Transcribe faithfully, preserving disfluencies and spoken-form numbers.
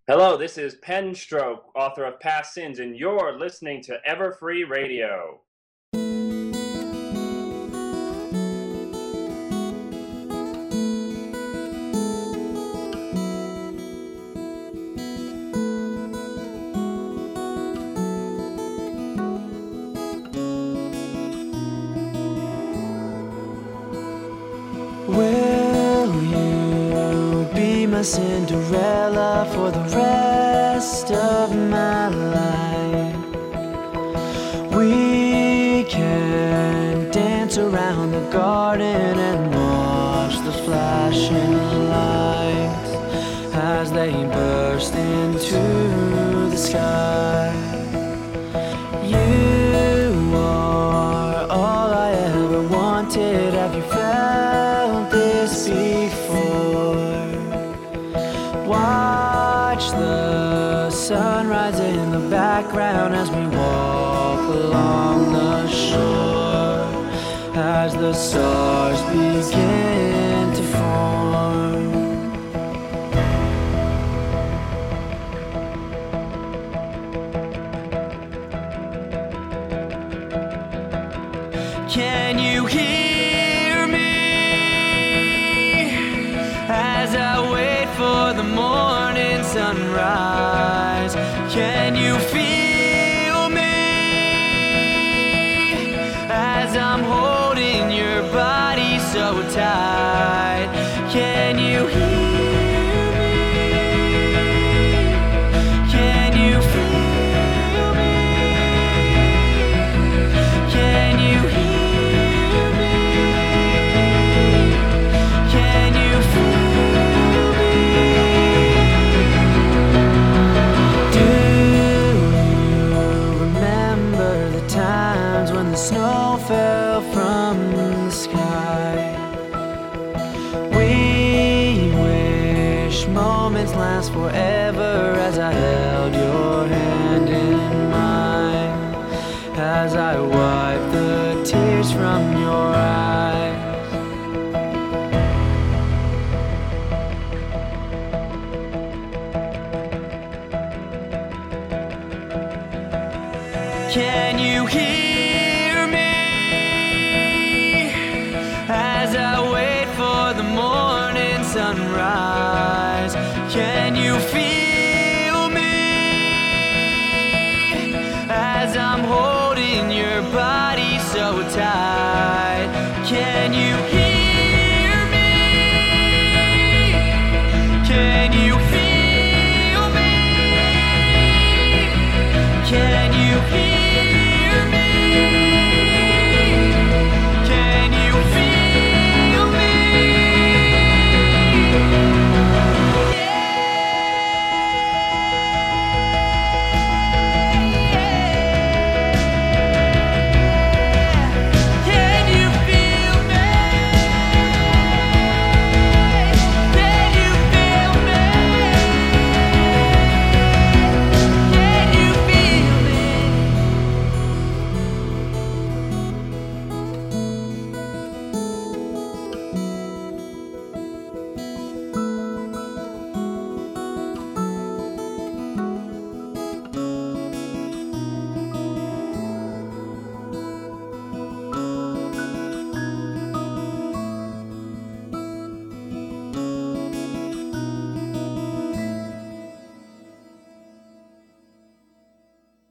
Hello, this is Penstroke, author of Past Sins, and you're listening to Everfree Radio. Will you be my Cinderella for the rest of my life? We can dance around the garden and watch the flashing lights as they burst into the sky. You are all I ever wanted. Have you felt this before? Watch the sunrise in the background as we walk along the shore, as the stars begin to form. Can you hear me as I wait for the morning sunrise? Can you feel me as I'm holding your body so tight? Can you hear me? Can you feel me? Can you hear me? Can you feel me? Do you remember the times when the snow fell from the sky? We wish moments last forever as I held your hand in mine, as I wipe the tears from your eyes. Can you hear me as I wait for the morning sunrise? Can you feel me as I'm holding your body so tight? Can you hear me? Can you